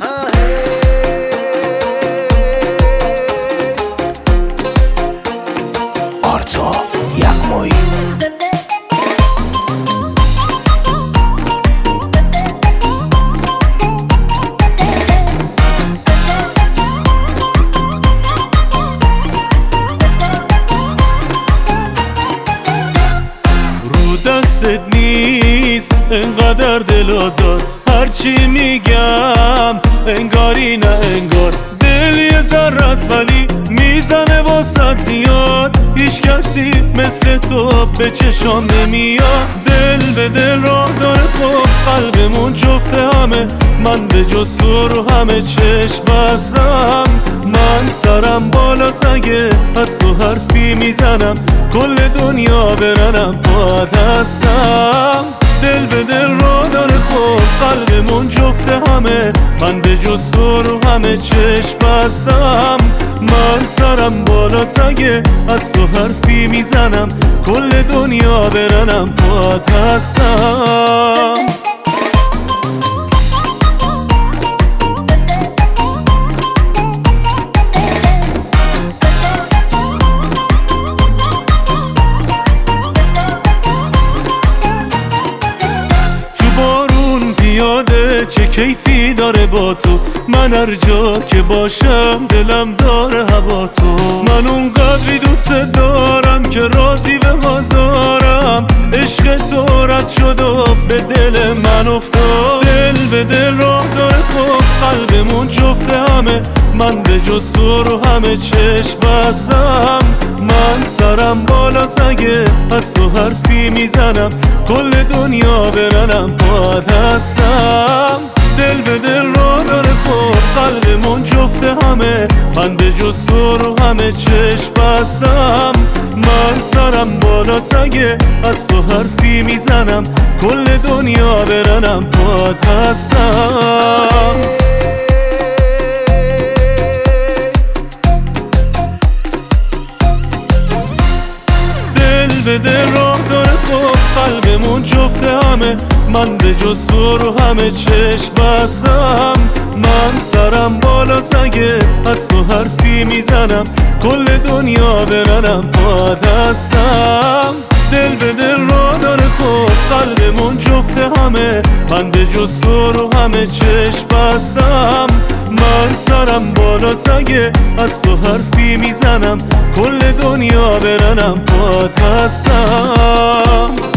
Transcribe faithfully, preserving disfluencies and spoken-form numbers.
آرتا یغمایی دستت نیست انقدر دل آزار، هرچی میگم انگاری نه انگار. دل یه ذره است ولی میزنه واسه زیاد، هیچ کسی مثل تو به چشام نمیاد. دل به دل راه داره خب قلبمون جفته همه، من به جز تو رو همه چشم بستم. من سرم بالا سگه از تو حرفی میزنم، کل دنیا برنم باید هستم. دل به دل را داره خب قلبمون جفته همه، من به جز تو رو همه چشم بستم. من سرم بالا سگه از تو حرفی میزنم، کل دنیا برنم باید هستم. یاده چه کیفی داره با تو، من هر جا که باشم دلم داره هوا تو. من اونقدری دوست دارم که راضی به بازارم، عشق تو رد شد و به دل من افتاد. دل به دل راه داره خب قلبمون جفته همه، من به جز تو رو همه چشم بستم. من سرم بالا سگه از تو حرفی میزنم، کل دنیا برنم باید هستم. دل به دل را داره خب قلبمون جفته همه، من به جز تو رو همه چشم بستم. من سرم بالا سگه از تو حرفی میزنم، کل دنیا برنم باید هستم. به دل راه داره خب قلبمون جفته همه، من به جز تو رو همه چشم بستم. من سرم بالا سگه از تو حرفی میزنم، کل دنیا برنم باید هستم. دل به دل راه داره خب قلبمون جفته همه، من به جز تو رو همه چشم بستم. من سرم بالا سگه از تو حرفی میزنم، کل دنیا برنم باید هستم.